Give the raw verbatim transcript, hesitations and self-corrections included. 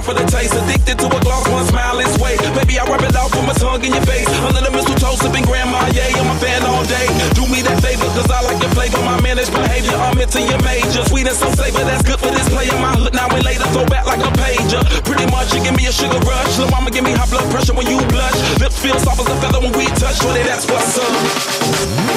for the taste. Addicted to a gloss, one smile and sway. Baby, I rub it off with my tongue in your face. Under the mistletoe, sipping grandma, yeah, I'm a fan all day. Do me that favor, cause I like your flavor. My managed behavior, I'm into your major. Sweet and so savor, that's good for this player. My hood now and later, throw back like a pager. Pretty much, you give me a sugar rush. Lil' mama give me high blood pressure when you blush. Lips feel soft as a feather when we touch. Shorty, that's what's up.